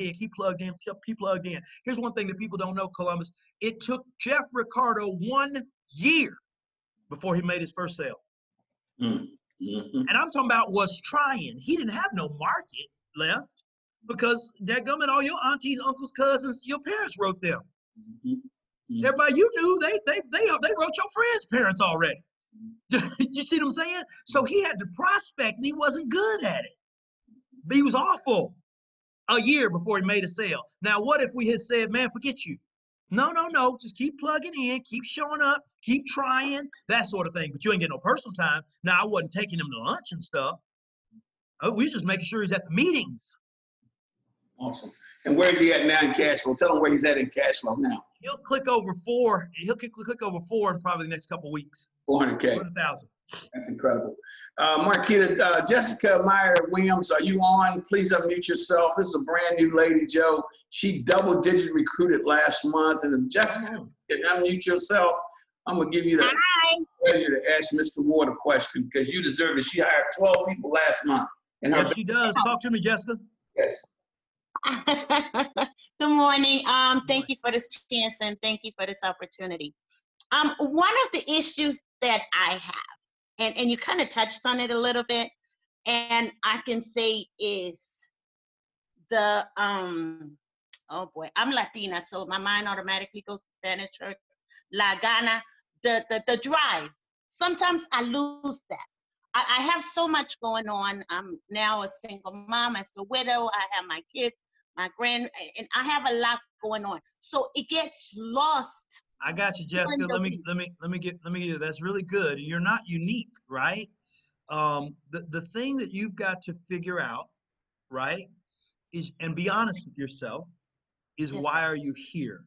in, keep plugged in, keep plugged in. Here's one thing that people don't know, Columbus. It took Jeff Ricardo 1 year before he made his first sale. Mm-hmm. And I'm talking about was trying. He didn't have no market left because dadgummit, all your aunties, uncles, cousins, your parents wrote them. Mm-hmm. Everybody you knew, they wrote your friends' parents already. You see what I'm saying? So he had to prospect and he wasn't good at it. He was awful a year before he made a sale. Now, what if we had said, man, forget you? No. Just keep plugging in, keep showing up, keep trying, that sort of thing. But you ain't getting no personal time. Now, I wasn't taking him to lunch and stuff. We was just making sure he's at the meetings. Awesome. And where is he at now in cash flow? Tell him where he's at in cash flow now. He'll click over 4. He'll click over 4 in probably the next couple of weeks. 400K. 400,000. That's incredible. Marquita, Jessica Meyer Williams, are you on? Please unmute yourself. This is a brand new lady, Joe. She double-digit recruited last month. And if Jessica, unmute yourself, I'm going to give you the pleasure to ask Mr. Ward a question because you deserve it. She hired 12 people last month. And yes, she does. Talk to me, Jessica. Yes. Good morning. Thank you for this chance and thank you for this opportunity. One of the issues that I have, and you kind of touched on it a little bit, and I can say is the oh boy, I'm Latina, so my mind automatically goes to Spanish or La Gana, the drive. Sometimes I lose that. I have so much going on. I'm now a single mom, as a widow. I have my kids, my and I have a lot going on. So it gets lost. I got you, Jessica. Let me get you. That's really good. You're not unique, right? The thing that you've got to figure out, right, is, and be honest with yourself, is Yes, why sir. are you here?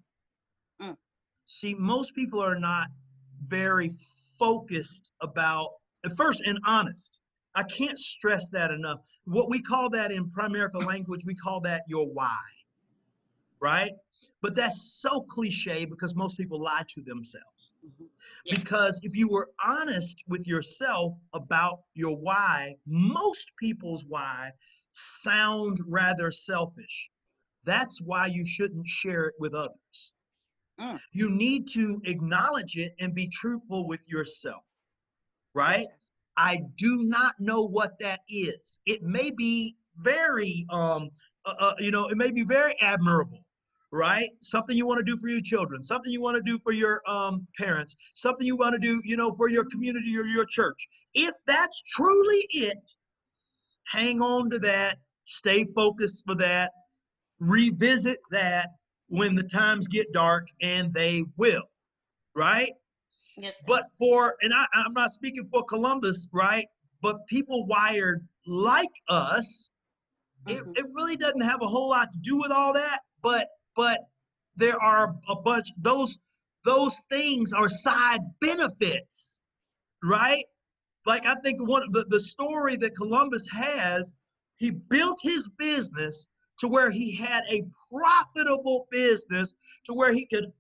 See, most people are not very focused about, at first, and honest. I can't stress that enough. What we call that in Primerica language, we call that your why, right? But that's so cliche because most people lie to themselves. Yes. Because if you were honest with yourself about your why, most people's why sound rather selfish. That's why you shouldn't share it with others. You need to acknowledge it and be truthful with yourself, right? Yes, I do not know what that is. It may be very, it may be very admirable, right? Something you want to do for your children, something you want to do for your parents, something you want to do, for your community or your church. If that's truly it, hang on to that, stay focused for that, revisit that when the times get dark, and they will, right? Yes, sir. But and I'm not speaking for Columbus, right? But people wired like us, it really doesn't have a whole lot to do with all that. But there are a bunch, those things are side benefits, right? Like I think one of the story that Columbus has, he built his business to where he had a profitable business to where he could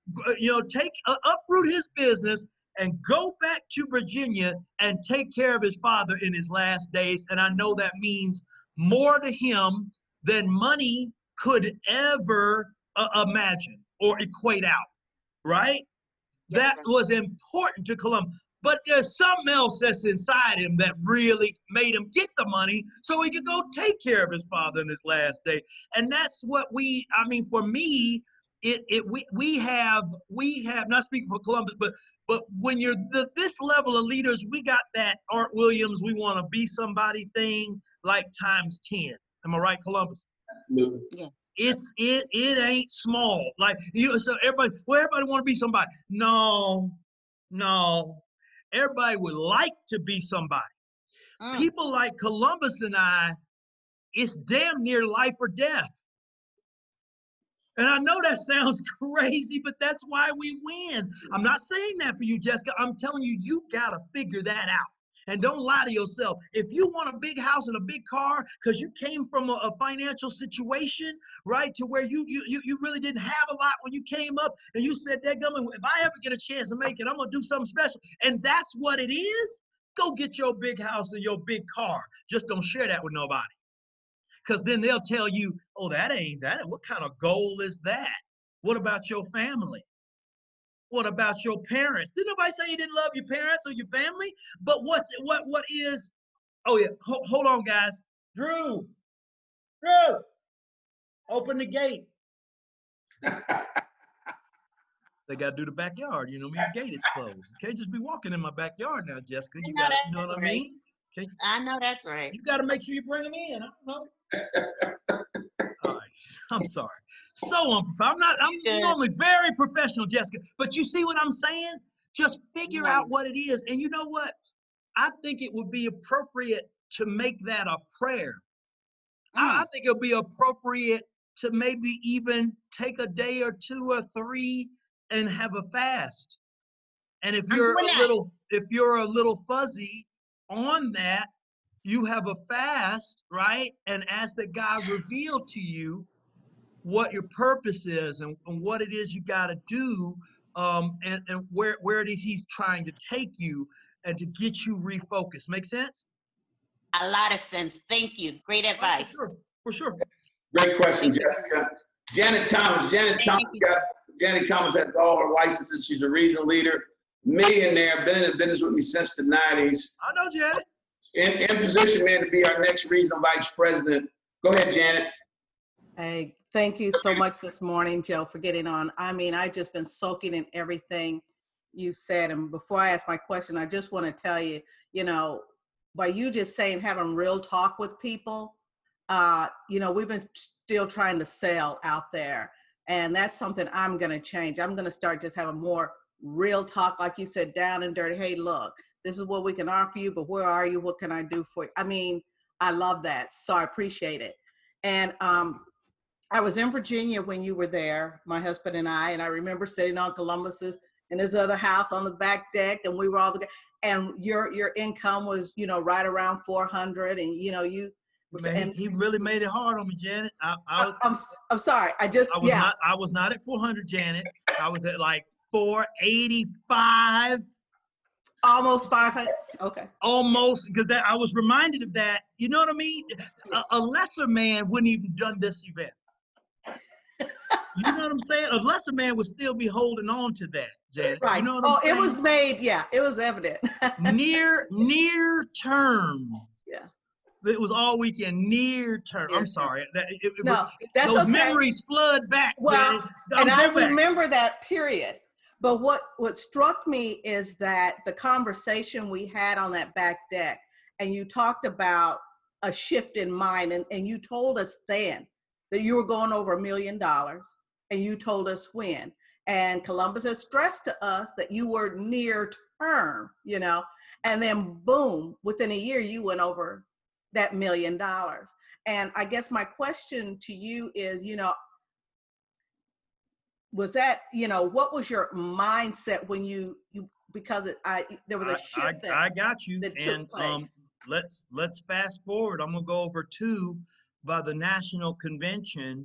uproot his business and go back to Virginia and take care of his father in his last days. And I know that means more to him than money could ever imagine or equate out, right? Yes, That sir. was important to Columbus. But there's something else that's inside him that really made him get the money so he could go take care of his father in his last day. And that's what for me, we have, not speaking for Columbus, but when you're this level of leaders, we got that Art Williams, we want to be somebody thing like times 10. Am I right, Columbus? Absolutely. Yes. It ain't small. Like so everybody want to be somebody. No. Everybody would like to be somebody. People like Columbus and I, it's damn near life or death. And I know that sounds crazy, but that's why we win. I'm not saying that for you, Jessica. I'm telling you, you got to figure that out. And don't lie to yourself. If you want a big house and a big car because you came from a financial situation, right, to where you really didn't have a lot when you came up, and you said, dadgummit, if I ever get a chance to make it, I'm going to do something special. And that's what it is. Go get your big house and your big car. Just don't share that with nobody. because then they'll tell you, oh, that ain't that. What kind of goal is that? What about your family? What about your parents? Did nobody say you didn't love your parents or your family? But what is, oh yeah, hold on, guys. Drew, open the gate. They got to do the backyard. You know, your gate is closed. You can't just be walking in my backyard now, Jessica. You got to, you know what I mean? I know that's right. You got to make sure you bring them in. I don't know. All right. I'm sorry. So unprofessional. I'm normally very professional, Jessica. But you see what I'm saying? Just figure out what it is. And you know what? I think it would be appropriate to make that a prayer. I think it'll be appropriate to maybe even take a day or 2 or 3 and have a fast. And if you're a little fuzzy on that, you have a fast, right? And ask that God reveal to you what your purpose is and what it is you got to do, and where it is he's trying to take you and to get you refocused. Make sense? A lot of sense. Thank you. Great advice. For sure. Great question, Jessica. Janet Thomas. Janet Thomas has all her licenses. She's a regional leader, millionaire, been in the business with me since the 90s. I know Janet. In position, man, to be our next regional vice president. Go ahead, Janet. Hey, thank you so much this morning, Joe, for getting on. I mean, I've just been soaking in everything you said. And before I ask my question, I just want to tell you, you know, by you just saying having real talk with people, you know, we've been still trying to sell out there. And that's something I'm going to change. I'm going to start just having more real talk, like you said, down and dirty. Hey, look, this is what we can offer you, but where are you? What can I do for you? I mean, I love that. So I appreciate it. And I was in Virginia when you were there, my husband and I remember sitting on Columbus's in his other house on the back deck, and we were all and your income was, you know, right around 400, and you know, he really made it hard on me, Janet. I'm sorry. I was not at 400, Janet. I was at like 485. Almost 500. Okay. Almost, because I was reminded of that. You know what I mean? A lesser man wouldn't even done this event. You know what I'm saying? A lesser man would still be holding on to that, Janet. Right. You know what I'm saying? It was made. Yeah, it was evident. near term. Yeah. It was all weekend. Near term. I'm sorry. That's those okay. memories flood back. Well, and I remember that period. But what struck me is that the conversation we had on that back deck, and you talked about a shift in mind, and you told us then that you were going over $1 million, and you told us when. And Columbus has stressed to us that you were near term, you know, and then boom, within a year, you went over that $1 million. And I guess my question to you is, you know, was that, you know, what was your mindset when you because there was a shift I got you. And let's fast forward. I'm gonna go over to by the national convention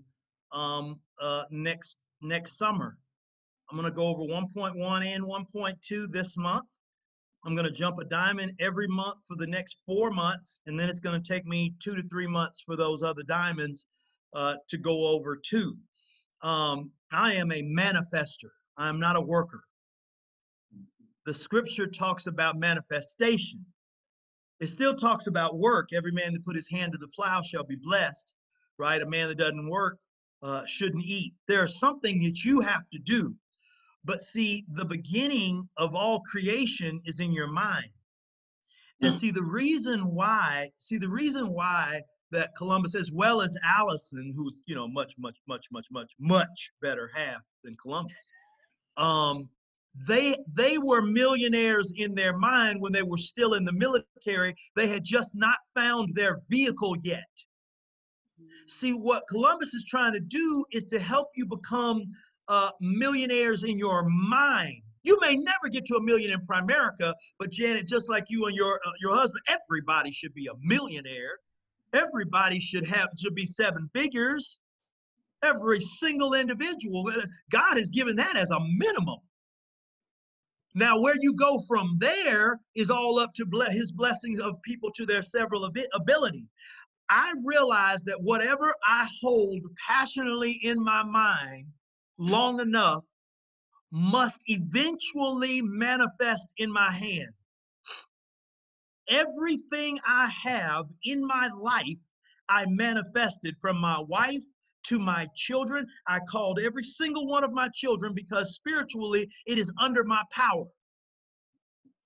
next summer. I'm gonna go over 1.1 and 1.2 this month. I'm gonna jump a diamond every month for the next 4 months, and then it's gonna take me 2 to 3 months for those other diamonds to go over too. I am a manifester. I am not a worker. The scripture talks about manifestation. It still talks about work. Every man that put his hand to the plow shall be blessed, right? A man that doesn't work shouldn't eat. There's something that you have to do. But see, the beginning of all creation is in your mind. And see the reason why that Columbus, as well as Allison, who's, you know, much better half than Columbus, they were millionaires in their mind when they were still in the military. They had just not found their vehicle yet. See, what Columbus is trying to do is to help you become millionaires in your mind. You may never get to $1 million in Primerica, but Janet, just like you and your husband, everybody should be a millionaire. Everybody should be 7 figures. Every single individual. God has given that as a minimum. Now, where you go from there is all up to his blessings of people to their several ability. I realized that whatever I hold passionately in my mind long enough must eventually manifest in my hand. Everything I have in my life, I manifested, from my wife to my children. I called every single one of my children because spiritually it is under my power.